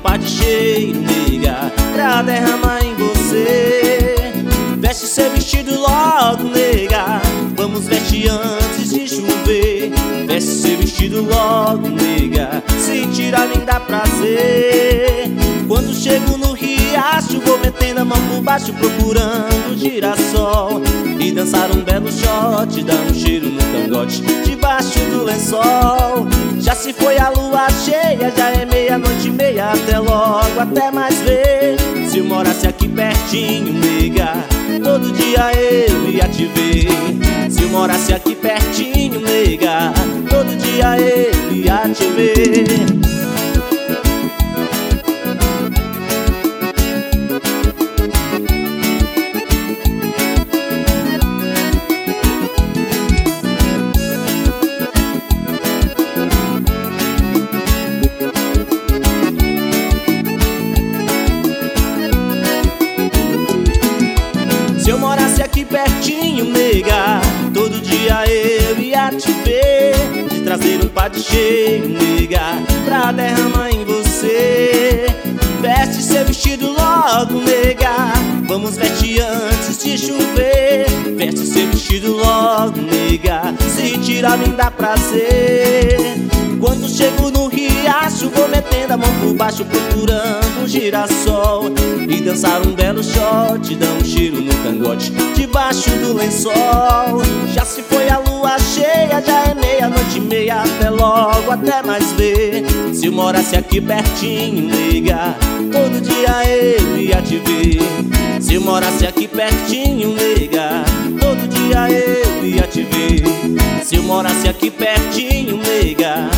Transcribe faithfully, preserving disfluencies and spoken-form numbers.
par de cheiro, nega, pra derramar em você. Veste seu vestido logo, nega, vamos vestir antes de chover. Veste seu vestido logo, nega, se tirar nem dá prazer. Quando chego no riacho, vou metendo a mão por baixo procurando girassol e dançar um belo shot, dar um cheiro no cangote debaixo do lençol. Já se foi a lua cheia, já é meia-noite e meia, até logo, até mais ver. Se eu morasse aqui pertinho, nega, todo dia eu ia te ver. Se eu morasse aqui pertinho, nega, todo dia eu ia te ver. Se eu morasse aqui pertinho, nega, todo dia eu ia te ver. Te trazer um par de cheiro, nega, pra derramar em você. Veste seu vestido logo, nega, vamos vestir antes de chover. Veste seu vestido logo, nega, se tirar nem dá prazer. Quando chego no riacho, vou metendo a mão por baixo procurando um girassol e dançar um belo shot, dar um cheiro no cangote debaixo do lençol. Já se foi a lua cheia, já é meia-noite e meia, até logo, até mais ver. Se eu morasse aqui pertinho, nega, todo dia eu ia te ver. Se eu morasse aqui pertinho, nega, todo dia eu ia te ver. Se eu morasse aqui pertinho, nega,